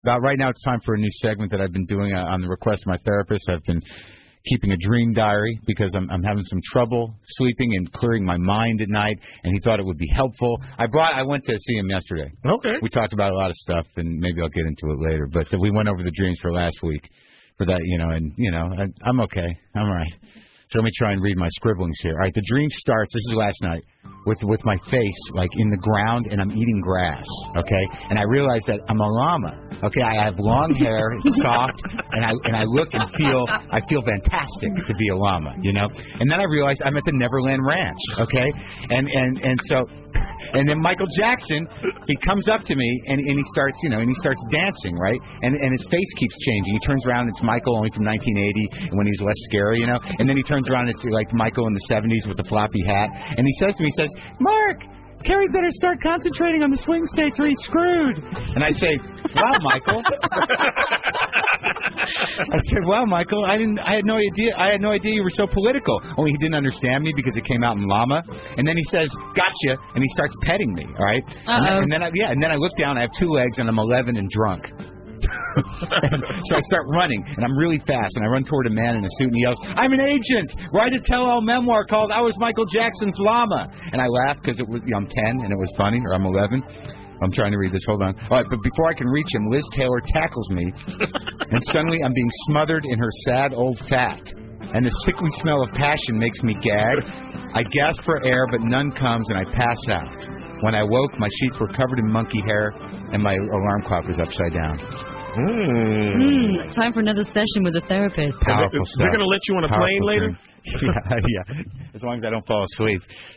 About right now, it's time for a new segment that I've been doing on the request of my therapist. I've been keeping a dream diary because I'm having some trouble sleeping and clearing my mind at night, and he thought it would be helpful. I went to see him yesterday. Okay. We talked about a lot of stuff, and maybe I'll get into it later. But we went over the dreams for last week for that, I'm okay. I'm all right. So let me try and read my scribblings here. All right, the dream starts, this is last night, with my face, like, in the ground, and I'm eating grass, okay? And I realize that I'm a llama, okay? I have long hair, it's soft, and I look and I feel fantastic to be a llama, And then I realize I'm at the Neverland Ranch, okay? And so... And then Michael Jackson, he comes up to me and he starts, dancing, right? And his face keeps changing. He turns around, it's Michael only from 1980, and when he was less scary, And then he turns around, it's like Michael in the 70s with the floppy hat. And he says to me, Mark, Kerry better start concentrating on the swing states or he's screwed. And I say, wow, Michael. I said, wow, Michael, I had no idea you were so political. Only he didn't understand me because it came out in llama. And then he says, gotcha, and he starts petting me, all right? And then I look down, I have 2 legs, and I'm 11 and drunk. So I start running, and I'm really fast, and I run toward a man in a suit, and he yells, I'm an agent! Write a tell-all memoir called I Was Michael Jackson's Llama. And I laugh because I'm 10, and it was funny, or I'm 11. I'm trying to read this. Hold on. All right, but before I can reach him, Liz Taylor tackles me, and suddenly I'm being smothered in her sad old fat. And the sickly smell of passion makes me gag. I gasp for air, but none comes, and I pass out. When I woke, my sheets were covered in monkey hair, and my alarm clock was upside down. Time for another session with a therapist. Powerful stuff. They're going to let you on a plane later? Yeah, as long as I don't fall asleep.